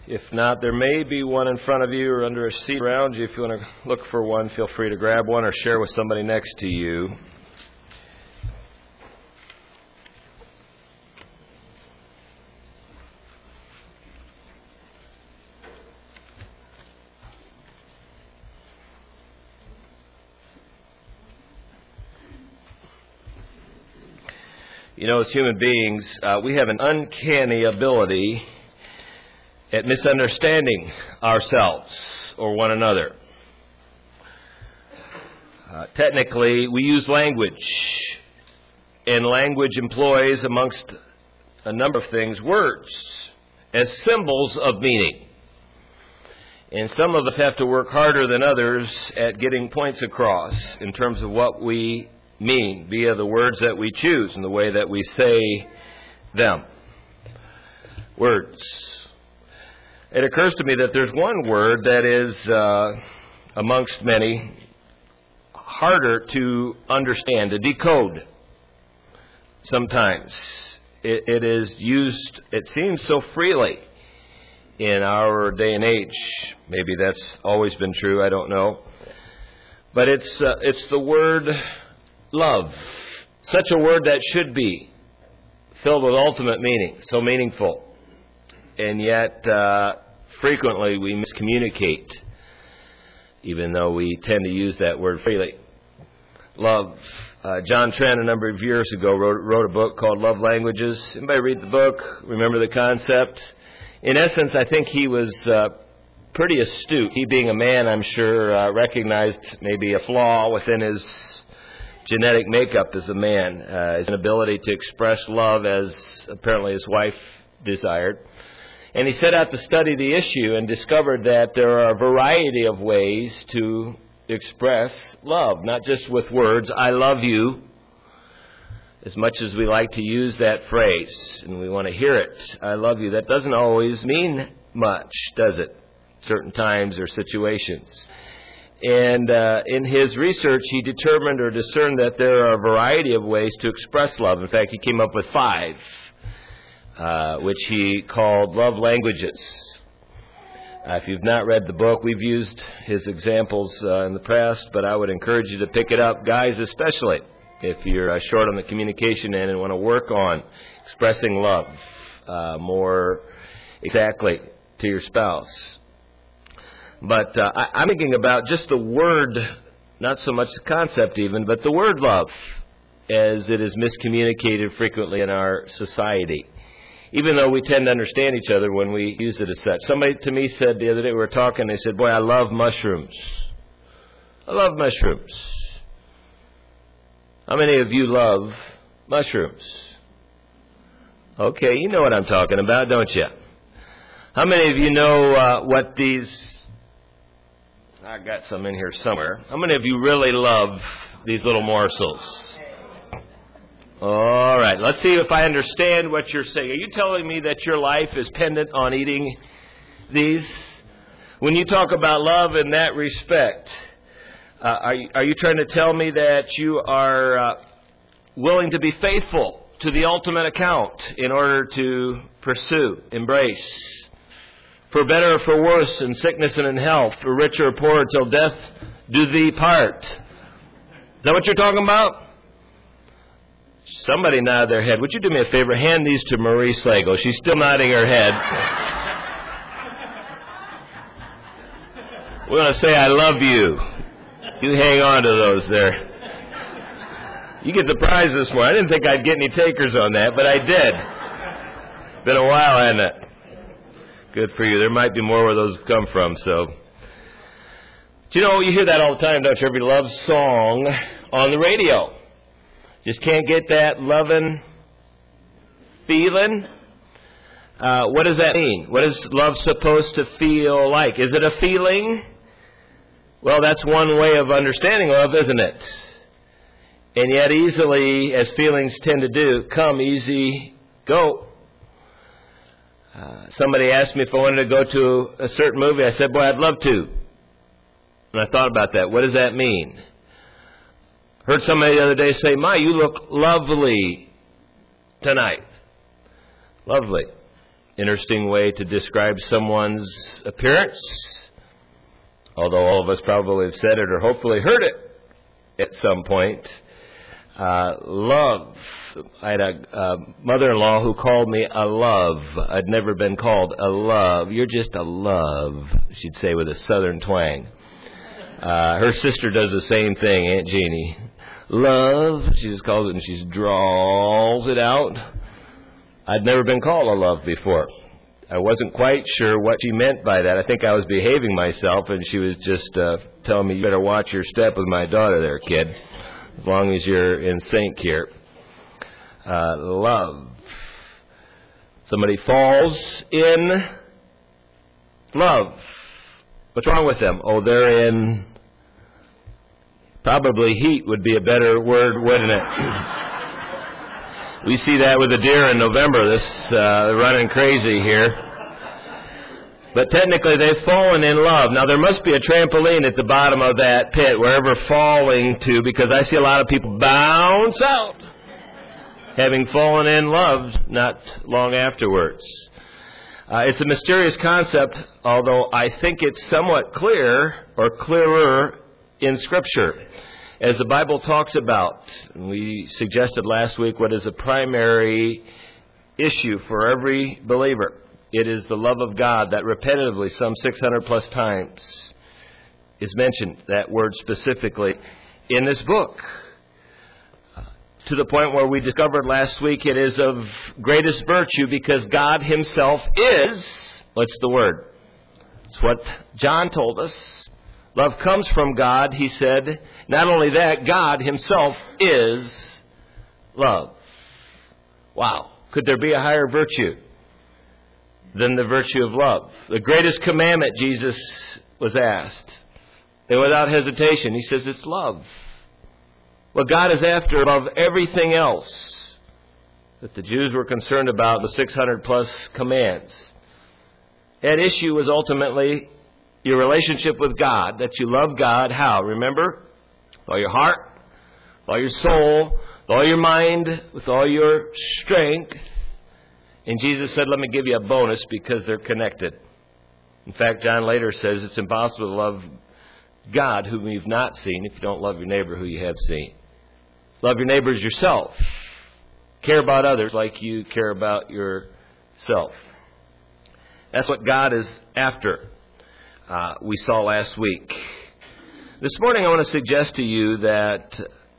If not, there may be one in front of you or under a seat around you. If you want to look for one, feel free to grab one or share with somebody next to you. You know, as human beings, we have an uncanny ability at misunderstanding ourselves or one another. Technically, we use language, and language employs, amongst a number of things, words as symbols of meaning. And some of us have to work harder than others at getting points across in terms of what we mean via the words that we choose and the way that we say them. Words. It occurs to me that there's one word that is, amongst many, harder to understand, to decode sometimes. It is used, it seems, so freely in our day and age. Maybe that's always been true, I don't know. But it's the word love. Such a word that should be filled with ultimate meaning, so meaningful. And yet, frequently we miscommunicate, even though we tend to use that word freely. Love. John Trent, a number of years ago, wrote a book called Love Languages. Anybody read the book? Remember the concept? In essence, I think he was pretty astute. He, being a man, I'm sure, recognized maybe a flaw within his genetic makeup as a man, his inability to express love as apparently his wife desired. And he set out to study the issue and discovered that there are a variety of ways to express love, not just with words, I love you, as much as we like to use that phrase and we want to hear it, I love you. That doesn't always mean much, does it? Certain times or situations. And in his research, he determined or discerned that there are a variety of ways to express love. In fact, he came up with 5, which he called love languages. If you've not read the book, we've used his examples in the past, but I would encourage you to pick it up, guys especially, if you're short on the communication end and want to work on expressing love more exactly to your spouse. But I'm thinking about just the word, not so much the concept even, but the word love, as it is miscommunicated frequently in our society, even though we tend to understand each other when we use it as such. Somebody to me said the other day, we were talking, they said, boy, I love mushrooms. I love mushrooms. How many of you love mushrooms? Okay, you know what I'm talking about, don't you? How many of you know what these... I got some in here somewhere. How many of you really love these little morsels? All right, let's see if I understand what you're saying. Are you telling me that your life is pendant on eating these? When you talk about love in that respect, are you trying to tell me that you are willing to be faithful to the ultimate account in order to pursue, embrace, for better or for worse, in sickness and in health, for richer or poorer, till death do thee part? Is that what you're talking about? Somebody nodded their head. Would you do me a favor? Hand these to Marie Slagle. She's still nodding her head. We want to say, I love you. You hang on to those there. You get the prize this morning. I didn't think I'd get any takers on that, but I did. Been a while, hasn't it? Good for you. There might be more where those come from, so. But you know, you hear that all the time, don't you? Every love song on the radio. Just can't get that loving feeling. What does that mean? What is love supposed to feel like? Is it a feeling? Well, that's one way of understanding love, isn't it? And yet easily, as feelings tend to do, come, easy, go. Somebody asked me if I wanted to go to a certain movie. I said, boy, I'd love to. And I thought about that. What does that mean? Heard somebody the other day say, my, you look lovely tonight. Lovely. interesting way to describe someone's appearance, although all of us probably have said it or hopefully heard it at some point. Love. I had a mother-in-law who called me a love. I'd never been called a love. You're just a love, she'd say with a southern twang. Her sister does the same thing, Aunt Jeannie. Love, she just calls it and she draws it out. I'd never been called a love before. I wasn't quite sure what she meant by that. I think I was behaving myself, and she was just telling me, you better watch your step with my daughter there, kid, as long as you're in sync here. Love. Somebody falls in love. What's wrong with them? Oh, they're in, probably heat would be a better word, wouldn't it? We see that with the deer in November, this running crazy here. But technically they've fallen in love. Now there must be a trampoline at the bottom of that pit, wherever falling to, because I see a lot of people bounce out, having fallen in love not long afterwards. It's a mysterious concept, although I think it's somewhat clear, or clearer, in Scripture. As the Bible talks about, we suggested last week what is a primary issue for every believer. It is the love of God that repetitively, some 600 plus times, is mentioned, that word specifically, in this book. To the point where we discovered last week it is of greatest virtue because God Himself is, what's the word? It's what John told us. Love comes from God, he said. Not only that, God Himself is love. Wow. Could there be a higher virtue than the virtue of love? The greatest commandment, Jesus was asked. And without hesitation, He says it's love. What God is after above everything else that the Jews were concerned about, the 600 plus commands. At issue was ultimately your relationship with God, that you love God. How? Remember? With all your heart, with all your soul, with all your mind, with all your strength. And Jesus said, let me give you a bonus because they're connected. In fact, John later says it's impossible to love God whom you've not seen if you don't love your neighbor who you have seen. Love your neighbor as yourself. Care about others like you care about yourself. That's what God is after. We saw last week. This morning I want to suggest to you that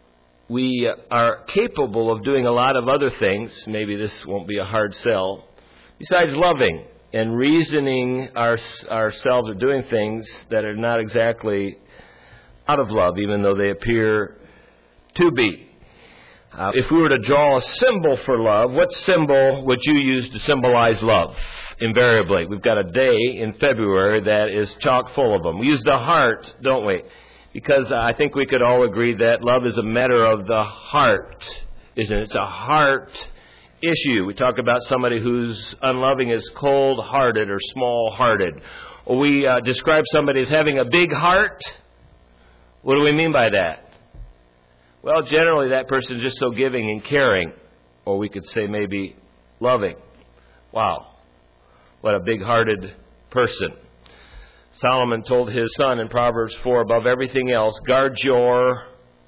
we are capable of doing a lot of other things. Maybe this won't be a hard sell. Besides loving and reasoning ourselves or doing things that are not exactly out of love, even though they appear to be. If we were to draw a symbol for love, what symbol would you use to symbolize love? Invariably, we've got a day in February that is chock full of them. We use the heart, don't we? Because I think we could all agree that love is a matter of the heart, isn't it? It's a heart issue. We talk about somebody who's unloving as cold-hearted or small-hearted. Or we describe somebody as having a big heart. What do we mean by that? Well, generally that person is just so giving and caring. Or we could say maybe loving. Wow. What a big-hearted person. Solomon told his son in Proverbs 4, above everything else, guard your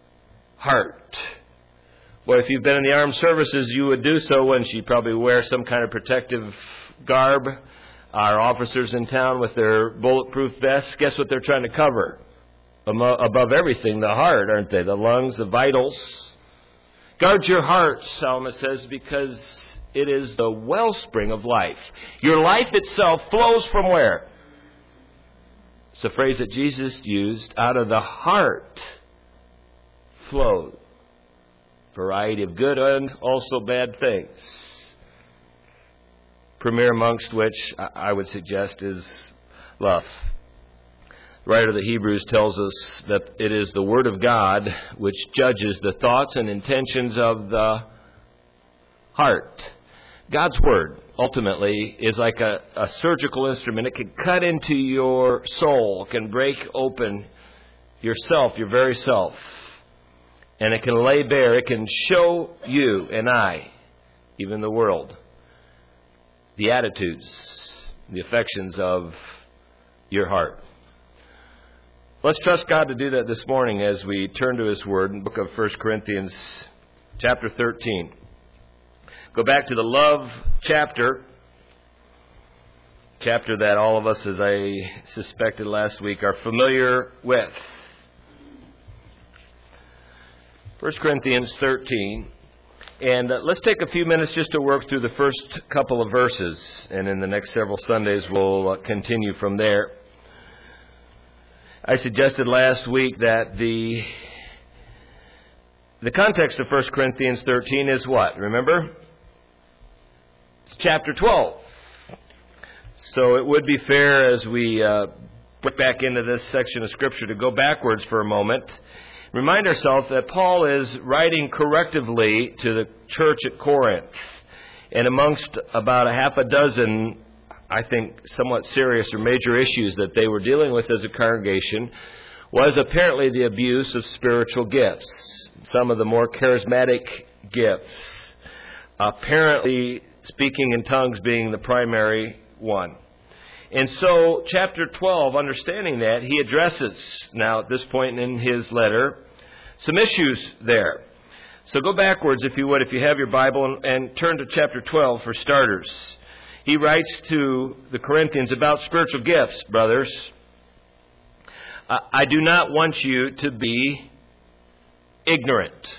heart. Well, if you've been in the armed services, you would do so when you probably wear some kind of protective garb. Our officers in town with their bulletproof vests, guess what they're trying to cover? Above everything, the heart, aren't they? The lungs, the vitals. Guard your heart, Solomon says, because it is the wellspring of life. Your life itself flows from where? It's a phrase that Jesus used. Out of the heart flows a variety of good and also bad things. Premier amongst which I would suggest is love. The writer of the Hebrews tells us that it is the Word of God which judges the thoughts and intentions of the heart. God's Word, ultimately, is like a surgical instrument. It can cut into your soul, can break open yourself, your very self. And it can lay bare, it can show you and I, even the world, the attitudes, the affections of your heart. Let's trust God to do that this morning as we turn to His Word in the book of 1 Corinthians chapter 13. Go back to the love chapter that all of us, as I suspected last week, are familiar with. 1 Corinthians 13. And let's take a few minutes just to work through the first couple of verses. And in the next several Sundays, we'll continue from there. I suggested last week that the context of 1 Corinthians 13 is what? Remember? It's chapter 12. So it would be fair as we put back into this section of Scripture to go backwards for a moment. Remind ourselves that Paul is writing correctively to the church at Corinth. And amongst about a half a dozen, I think, somewhat serious or major issues that they were dealing with as a congregation was apparently the abuse of spiritual gifts. Some of the more charismatic gifts. Apparently, speaking in tongues being the primary one. And so, chapter 12, understanding that, he addresses, now at this point in his letter, some issues there. So go backwards, if you would, if you have your Bible, and turn to chapter 12 for starters. He writes to the Corinthians about spiritual gifts, brothers. I do not want you to be ignorant,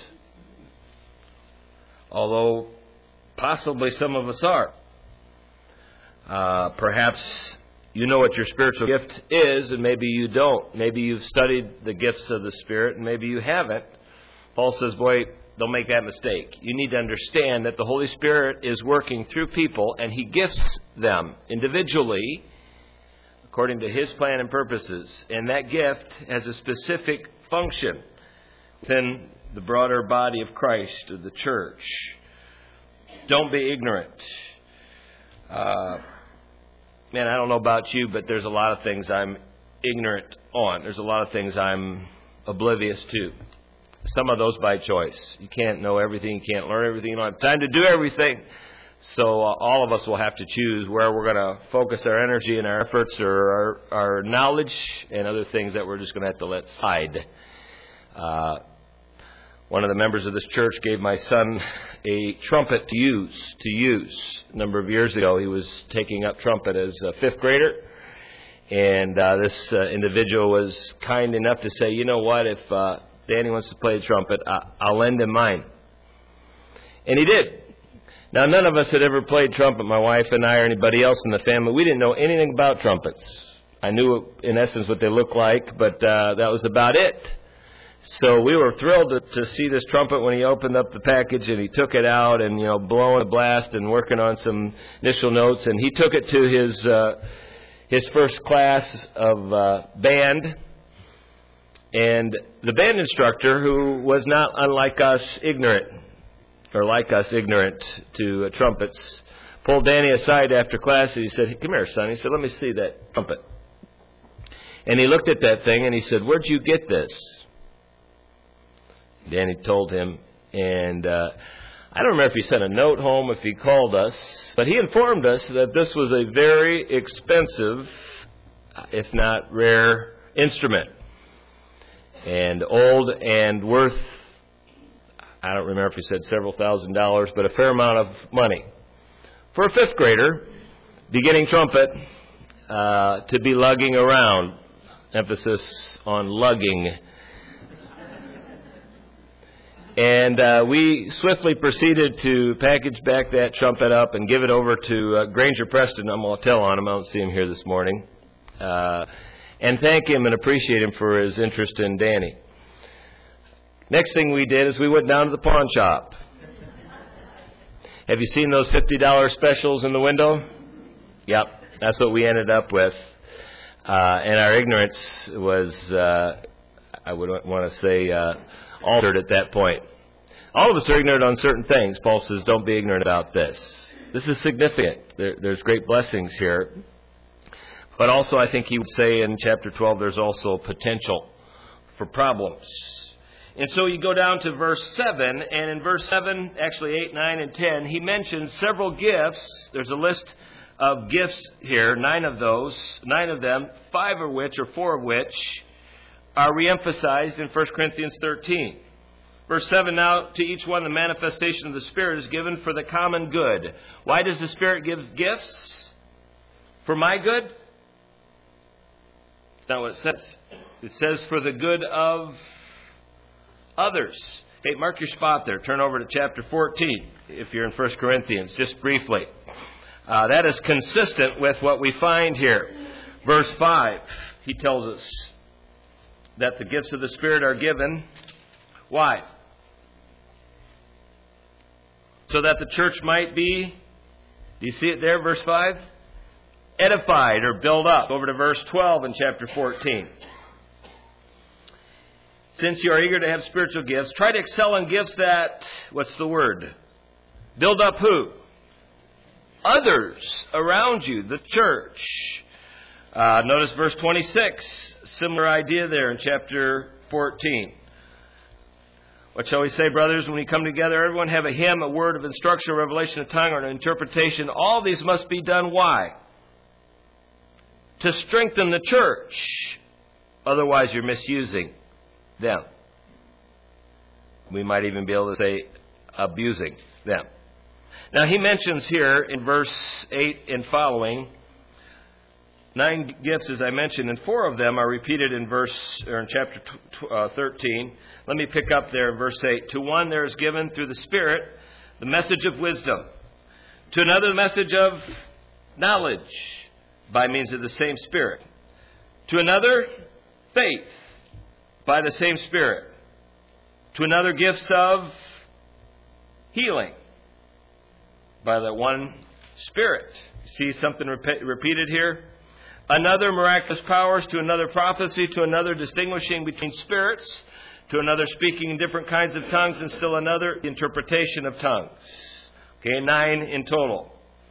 although possibly some of us are. Perhaps you know what your spiritual gift is, and maybe you don't. Maybe you've studied the gifts of the Spirit, and maybe you haven't. Paul says, boy, don't make that mistake. You need to understand that the Holy Spirit is working through people, and He gifts them individually according to His plan and purposes. And that gift has a specific function within the broader body of Christ, of the church. Don't be ignorant. Man, I don't know about you, but there's a lot of things I'm ignorant on. There's a lot of things I'm oblivious to. Some of those by choice. You can't know everything. You can't learn everything. You don't have time to do everything. So all of us will have to choose where we're going to focus our energy and our efforts or our knowledge and other things that we're just going to have to let slide. One of the members of this church gave my son a trumpet to use. A number of years ago, he was taking up trumpet as a fifth grader. And this individual was kind enough to say, you know what, if Danny wants to play the trumpet, I'll lend him mine. And he did. Now, none of us had ever played trumpet, my wife and I or anybody else in the family. We didn't know anything about trumpets. I knew, in essence, what they looked like, but that was about it. So we were thrilled to see this trumpet when he opened up the package and he took it out and, blowing a blast and working on some initial notes. And he took it to his first class of band. And the band instructor, who was not unlike us ignorant to trumpets, pulled Danny aside after class and he said, hey, come here, son. He said, let me see that trumpet. And he looked at that thing and he said, where'd you get this? Danny told him, and I don't remember if he sent a note home, if he called us, but he informed us that this was a very expensive, if not rare, instrument. And old and worth, I don't remember if he said several $1,000s, but a fair amount of money. For a fifth grader, beginning trumpet, to be lugging around, emphasis on lugging. And we swiftly proceeded to package back that trumpet up and give it over to Granger Preston. I'm going to tell on him. I don't see him here this morning. And thank him and appreciate him for his interest in Danny. Next thing we did is we went down to the pawn shop. Have you seen those $50 specials in the window? Yep, that's what we ended up with. And our ignorance was, I would want to say, altered at that point. All of us are ignorant on certain things. Paul says, don't be ignorant about this. This is significant. There's great blessings here. But also, I think he would say in chapter 12, there's also potential for problems. And so you go down to verse 7, and in verse 7, actually 8, 9, and 10, he mentions several gifts. There's a list of gifts here, 9 of them, 5 of which, or 4 of which, are reemphasized in 1 Corinthians 13. Verse 7, now to each one the manifestation of the Spirit is given for the common good. Why does the Spirit give gifts? For my good? That's not what it says. It says for the good of others. Hey, mark your spot there. Turn over to chapter 14 if you're in 1 Corinthians, just briefly. That is consistent with what we find here. Verse 5, he tells us that the gifts of the Spirit are given. Why? So that the church might be, do you see it there, verse 5? Edified or built up. Over to verse 12 in chapter 14. Since you are eager to have spiritual gifts, try to excel in gifts that, what's the word? Build up who? Others around you, the church. Notice verse 26, similar idea there in chapter 14. What shall we say, brothers, when we come together? Everyone have a hymn, a word of instruction, a revelation of tongue, or an interpretation. All these must be done. Why? To strengthen the church. Otherwise, you're misusing them. We might even be able to say abusing them. Now, he mentions here in verse 8 and following 9 gifts, as I mentioned, and 4 of them are repeated in chapter 13. Let me pick up there in verse 8. To one there is given through the Spirit the message of wisdom. To another the message of knowledge by means of the same Spirit. To another faith by the same Spirit. To another gifts of healing by the one Spirit. See something repeated here? Another miraculous powers, to another prophecy, to another distinguishing between spirits, to another speaking in different kinds of tongues, and still another interpretation of tongues. Okay, 9 in total.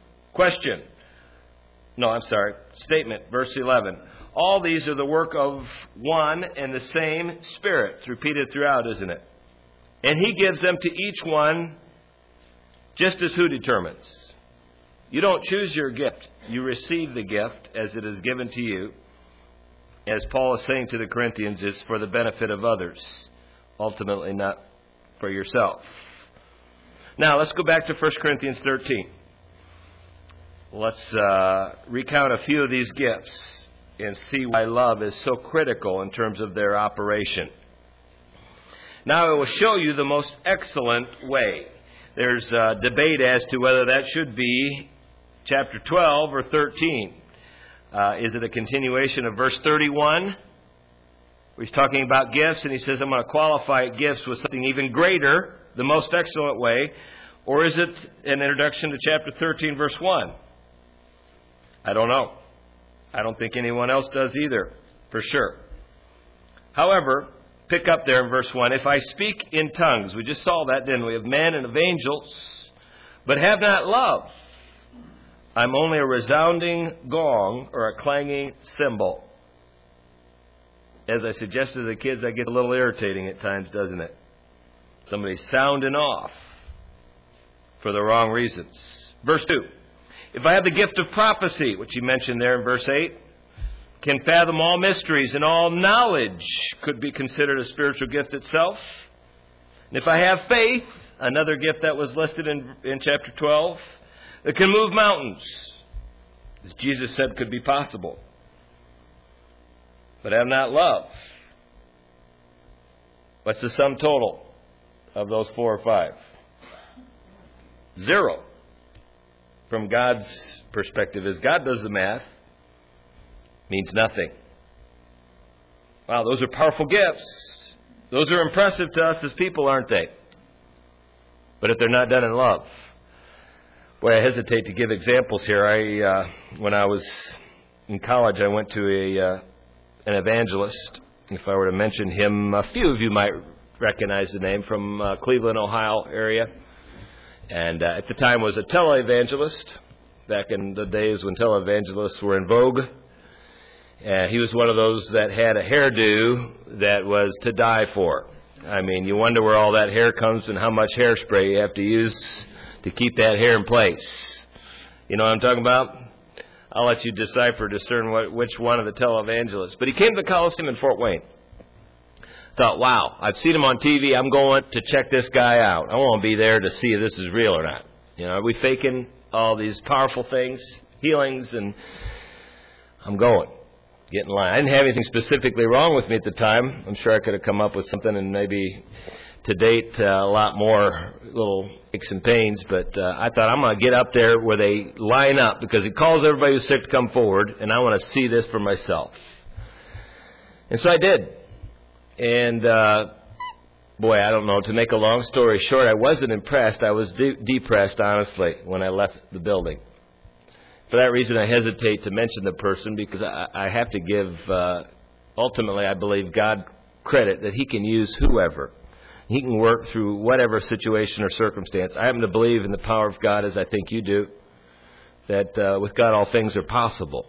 Statement, verse 11. All these are the work of one and the same Spirit. It's repeated throughout, isn't it? And He gives them to each one just as who determines? You don't choose your gift. You receive the gift as it is given to you. As Paul is saying to the Corinthians, it's for the benefit of others, ultimately not for yourself. Now, let's go back to 1 Corinthians 13. Let's recount a few of these gifts and see why love is so critical in terms of their operation. Now, I will show you the most excellent way. There's debate as to whether that should be chapter 12 or 13. Is it a continuation of verse 31? Where he's talking about gifts, and he says, I'm going to qualify gifts with something even greater, the most excellent way. Or is it an introduction to chapter 13, verse 1? I don't know. I don't think anyone else does either, for sure. However, pick up there in verse 1. If I speak in tongues, we just saw that, didn't we, of men and of angels, but have not love, I'm only a resounding gong or a clanging cymbal. As I suggested to the kids, that gets a little irritating at times, doesn't it? Somebody's sounding off for the wrong reasons. Verse 2. If I have the gift of prophecy, which he mentioned there in verse 8, can fathom all mysteries and all knowledge, could be considered a spiritual gift itself. And if I have faith, another gift that was listed in chapter 12, that can move mountains, as Jesus said could be possible, but have not love. What's the sum total of those 4 or 5? 0. From God's perspective, as God does the math, means nothing. Wow, those are powerful gifts. Those are impressive to us as people, aren't they? But if they're not done in love. Boy, I hesitate to give examples here. When I was in college, I went to an evangelist. If I were to mention him, a few of you might recognize the name, from Cleveland, Ohio area. And at the time was a televangelist, back in the days when televangelists were in vogue. He was one of those that had a hairdo that was to die for. I mean, you wonder where all that hair comes and how much hairspray you have to use to keep that hair in place. You know what I'm talking about? I'll let you discern which one of the televangelists. But he came to the Coliseum in Fort Wayne. Thought, wow, I've seen him on TV. I'm going to check this guy out. I want to be there to see if this is real or not. You know, are we faking all these powerful things, healings, and I'm going. Get in line. I didn't have anything specifically wrong with me at the time. I'm sure I could have come up with something and maybe to date a lot more little aches and pains. But I thought I'm going to get up there where they line up because he calls everybody who's sick to come forward, and I want to see this for myself. And so I did. And boy, I don't know. To make a long story short, I wasn't impressed. I was depressed, honestly, when I left the building. For that reason, I hesitate to mention the person because I have to give, ultimately, I believe, God credit that He can use whoever. He can work through whatever situation or circumstance. I happen to believe in the power of God, as I think you do, that with God all things are possible.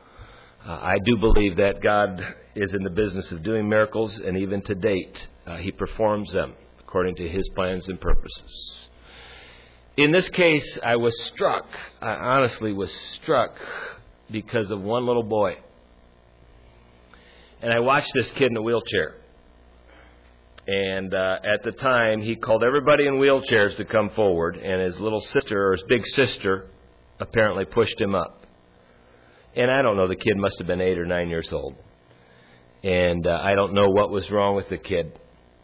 I do believe that God is in the business of doing miracles, and even to date, He performs them according to His plans and purposes. In this case, I was struck. I honestly was struck because of one little boy. And I watched this kid in a wheelchair. And at the time, he called everybody in wheelchairs to come forward, and his little sister, or his big sister, apparently pushed him up. And I don't know, the kid must have been 8 or 9 years old. And I don't know what was wrong with the kid.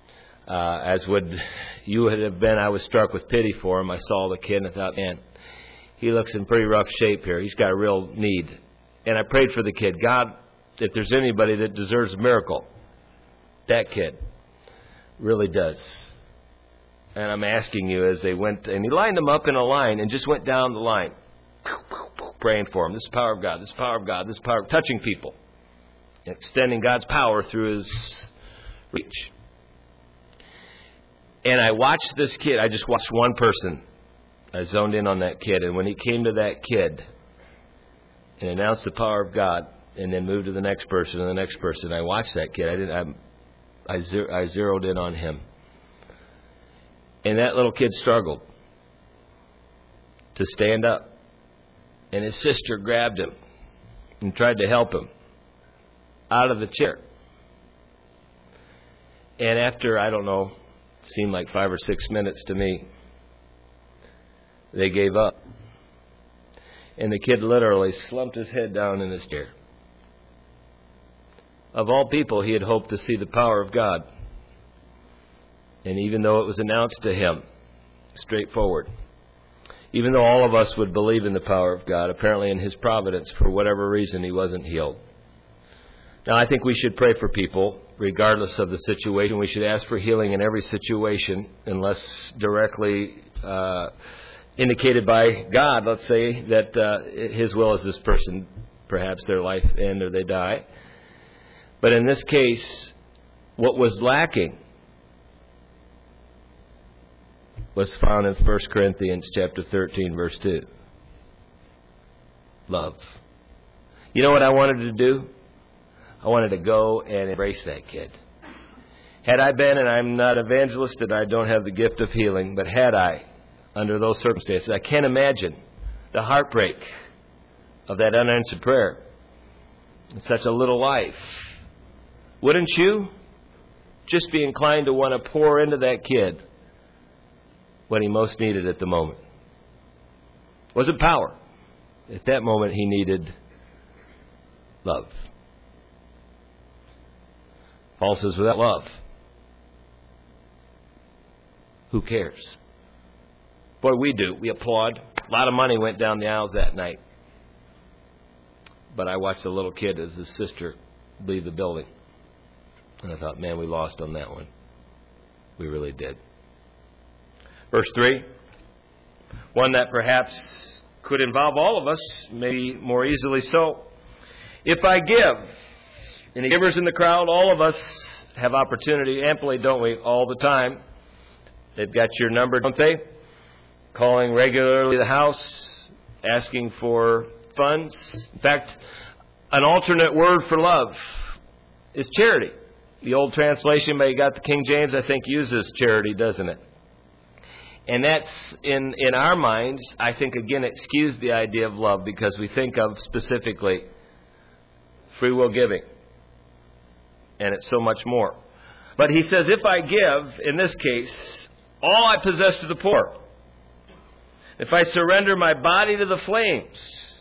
As would you would have been, I was struck with pity for him. I saw the kid and I thought, man, he looks in pretty rough shape here. He's got a real need. And I prayed for the kid. God, if there's anybody that deserves a miracle, that kid really does. And I'm asking you as they went, and he lined them up in a line and just went down the line, praying for him. This is the power of God. This is the power of God. This is the power of touching people, extending God's power through His reach. And I watched this kid. I just watched one person. I zoned in on that kid. And when he came to that kid and announced the power of God and then moved to the next person and the next person, I watched that kid. I zeroed in on him. And that little kid struggled to stand up. And his sister grabbed him and tried to help him out of the chair. And after, I don't know, seemed like 5 or 6 minutes to me, they gave up. And the kid literally slumped his head down in his chair. Of all people, he had hoped to see the power of God. And even though it was announced to him, straightforward, even though all of us would believe in the power of God, apparently in His providence, for whatever reason, he wasn't healed. Now, I think we should pray for people, regardless of the situation. We should ask for healing in every situation, unless directly indicated by God, let's say, that His will is this person, perhaps their life end or they die. But in this case, what was lacking was found in 1 Corinthians chapter 13, verse 2. Love. You know what I wanted to do? I wanted to go and embrace that kid. Had I been, and I'm not evangelist and I don't have the gift of healing, but had I, under those circumstances, I can't imagine the heartbreak of that unanswered prayer in such a little life. Wouldn't you just be inclined to want to pour into that kid what he most needed at the moment? Was it power? At that moment, he needed love. Paul says, without love, who cares? Boy, we do. We applaud. A lot of money went down the aisles that night. But I watched a little kid as his sister leave the building. And I thought, man, we lost on that one. We really did. Verse 3, one that perhaps could involve all of us, maybe more easily so. If I give, any givers in the crowd, all of us have opportunity amply, don't we, all the time. They've got your number, don't they? Calling regularly the house, asking for funds. In fact, an alternate word for love is charity. The old translation, but you got the King James, I think, uses charity, doesn't it? And that's, in our minds, I think, again, excuse the idea of love because we think of specifically free will giving. And it's so much more. But he says, if I give, in this case, all I possess to the poor, if I surrender my body to the flames,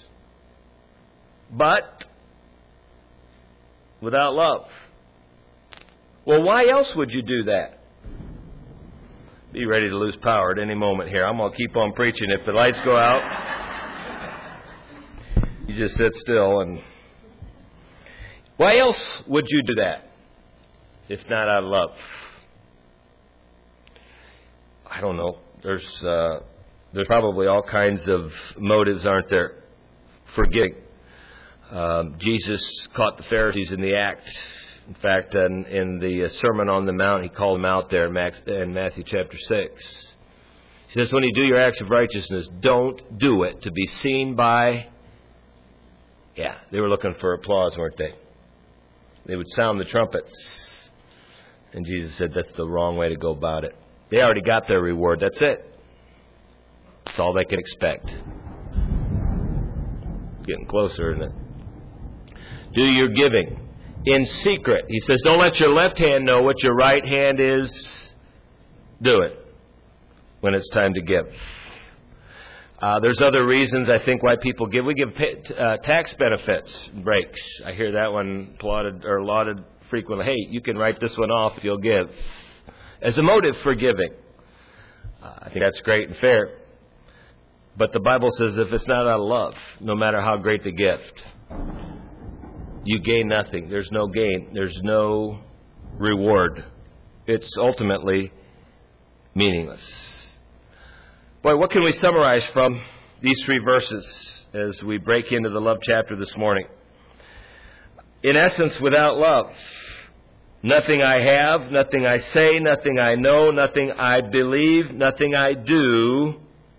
but without love, well, why else would you do that? Be ready to lose power at any moment here. I'm going to keep on preaching. If the lights go out, you just sit still. And why else would you do that if not out of love? I don't know. There's probably all kinds of motives, aren't there, for giving. Jesus caught the Pharisees in the act. In fact, in the Sermon on the Mount, he called them out there in Matthew chapter 6. He says, when you do your acts of righteousness, don't do it to be seen by... Yeah, they were looking for applause, weren't they? They would sound the trumpets. And Jesus said that's the wrong way to go about it. They already got their reward. That's it. That's all they can expect. Getting closer, isn't it? Do your giving in secret. He says, don't let your left hand know what your right hand is doing when it's time to give. There's other reasons, I think, why people give. We give tax benefits breaks. I hear that one lauded frequently. Hey, you can write this one off if you'll give. As a motive for giving. I think that's great and fair. But the Bible says if it's not out of love, no matter how great the gift, you gain nothing. There's no gain. There's no reward. It's ultimately meaningless. Boy, what can we summarize from these three verses as we break into the love chapter this morning? In essence, without love, nothing I have, nothing I say, nothing I know, nothing I believe, nothing I do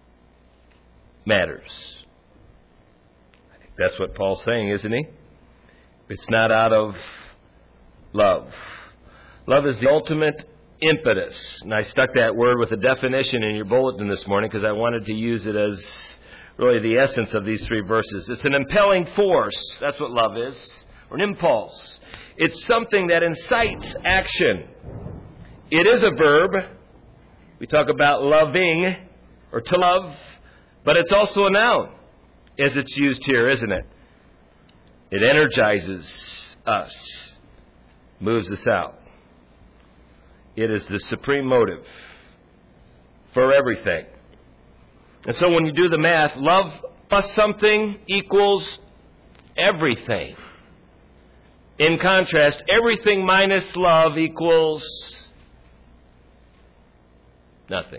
matters. I think that's what Paul's saying, isn't he? It's not out of love. Love is the ultimate impetus. And I stuck that word with a definition in your bulletin this morning because I wanted to use it as really the essence of these three verses. It's an impelling force. That's what love is. Or an impulse. It's something that incites action. It is a verb. We talk about loving or to love, but it's also a noun as it's used here, isn't it? It energizes us, moves us out. It is the supreme motive for everything. And so when you do the math, love plus something equals everything. In contrast, everything minus love equals nothing.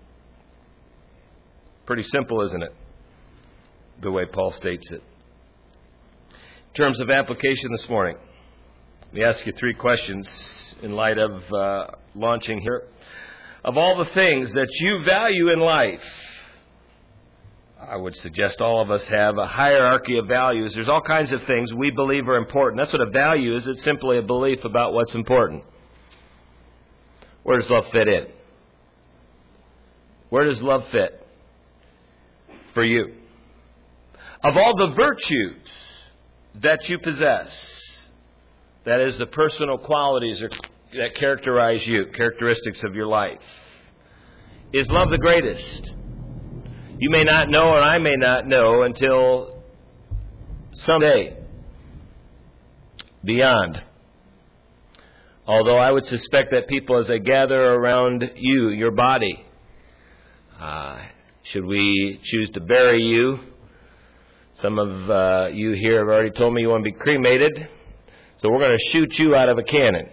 Pretty simple, isn't it? The way Paul states it. In terms of application this morning, let me ask you three questions in light of launching here. Of all the things that you value in life, I would suggest all of us have a hierarchy of values. There's all kinds of things we believe are important. That's what a value is. It's simply a belief about what's important. Where does love fit in? Where does love fit for you? Of all the virtues that you possess, that is, the personal qualities that characterize you, characteristics of your life, is love the greatest? You may not know, and I may not know until someday beyond. Although I would suspect that people, as they gather around you, your body, should we choose to bury you, some of you here have already told me you want to be cremated, so we're going to shoot you out of a cannon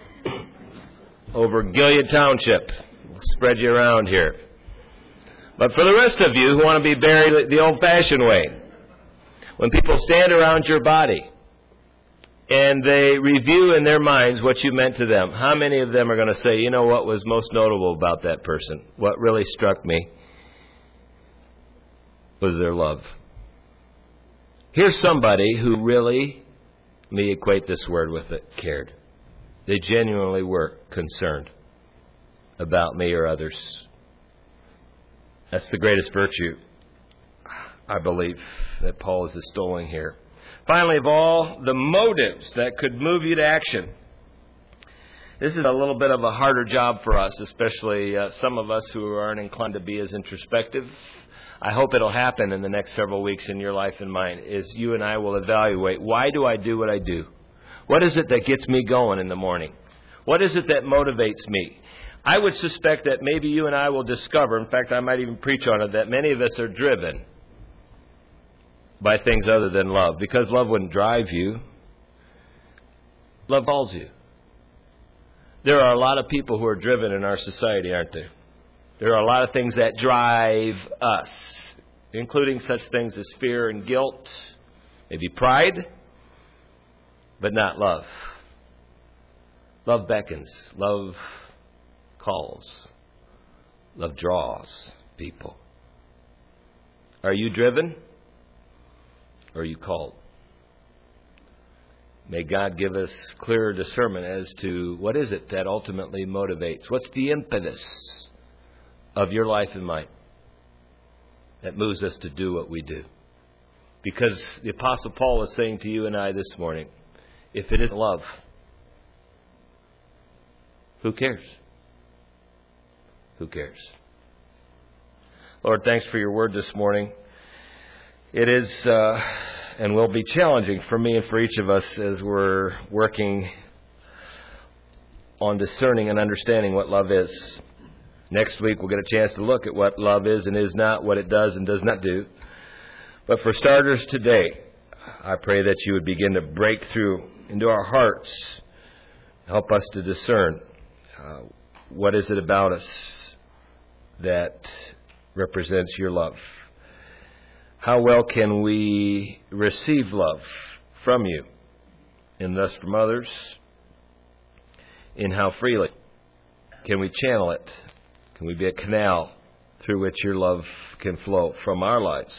over Gilead Township. We'll spread you around here. But for the rest of you who want to be buried the old-fashioned way, when people stand around your body and they review in their minds what you meant to them, how many of them are going to say, you know what was most notable about that person? What really struck me was their love. Here's somebody who really, let me equate this word with it, cared. They genuinely were concerned about me or others. That's the greatest virtue, I believe, that Paul is extolling here. Finally, of all the motives that could move you to action. This is a little bit of a harder job for us, especially some of us who aren't inclined to be as introspective. I hope it'll happen in the next several weeks in your life and mine, is you and I will evaluate, why do I do what I do? What is it that gets me going in the morning? What is it that motivates me? I would suspect that maybe you and I will discover, in fact, I might even preach on it, that many of us are driven by things other than love. Because love wouldn't drive you. Love calls you. There are a lot of people who are driven in our society, aren't there? There are a lot of things that drive us, including such things as fear and guilt, maybe pride, but not love. Love beckons. Love calls. Love draws people. Are you driven? Or are you called? May God give us clearer discernment as to what is it that ultimately motivates. What's the impetus of your life and mine that moves us to do what we do? Because the Apostle Paul is saying to you and I this morning, if it is love, who cares? Who cares? Lord, thanks for your word this morning. It is and will be challenging for me and for each of us as we're working on discerning and understanding what love is. Next week we'll get a chance to look at what love is and is not, what it does and does not do. But for starters today, I pray that you would begin to break through into our hearts, help us to discern what is it about us that represents your love. How well can we receive love from you and thus from others? And how freely can we channel it? Can we be a canal through which your love can flow from our lives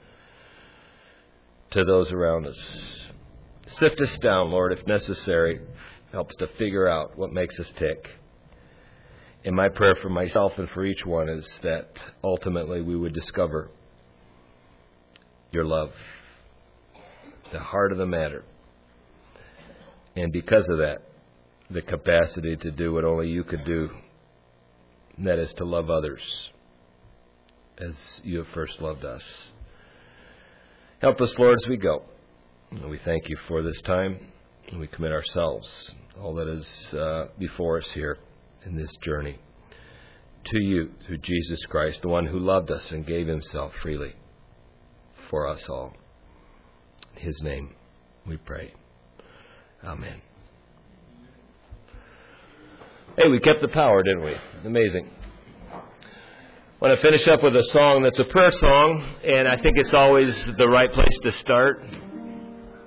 to those around us? Sift us down, Lord, if necessary. Help us to figure out what makes us tick. And my prayer for myself and for each one is that ultimately we would discover your love, the heart of the matter. And because of that, the capacity to do what only you could do, and that is to love others as you have first loved us. Help us, Lord, as we go. And we thank you for this time, and we commit ourselves, all that is before us here in this journey, to you through Jesus Christ, the one who loved us and gave himself freely for us all. In his name we pray. Amen. Hey, we kept the power, didn't we? Amazing. I want to finish up with a song that's a prayer song, and I think it's always the right place to start.